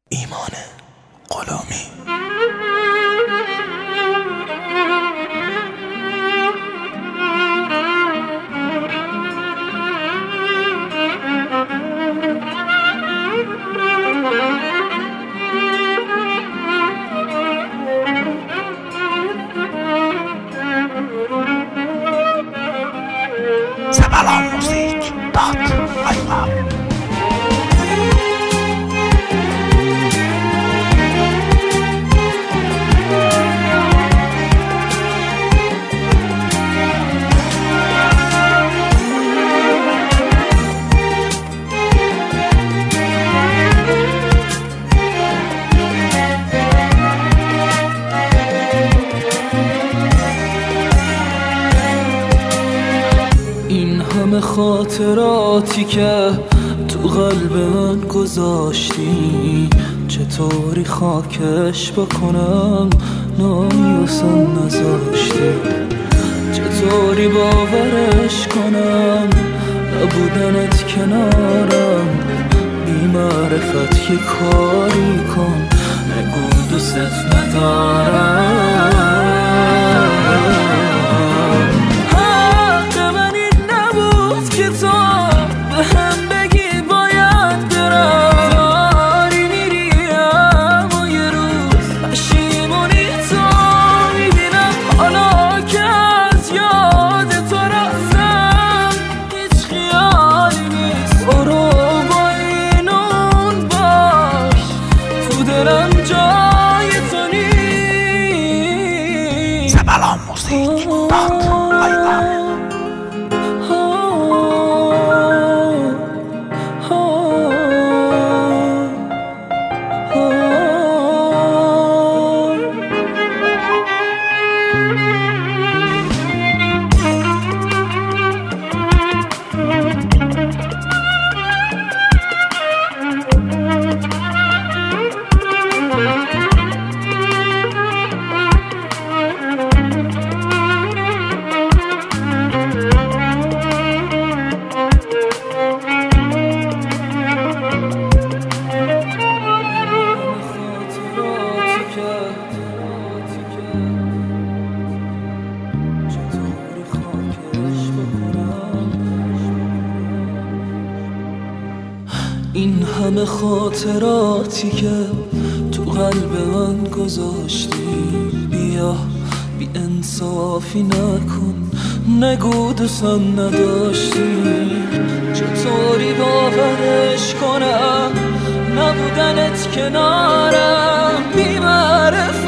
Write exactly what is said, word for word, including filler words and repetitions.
ایمان غلامی. سبلان موزیک دات آی آر. همه خاطراتی که تو قلب من گذاشتی، چطوری خاکش بکنم نایوسم نذاشتی، چطوری باورش کنم نبودنت کنارم، بی معرفت یه کاری کن نگو دوست ندارم. سبلان موزیک دات آی آر. این همه خاطراتی که تو قلب من گذاشتی، بیا بی انصافی نکن نگو دوستم نداشتی، چطوری باورش کنم نبودنت کنارم، بی معرفت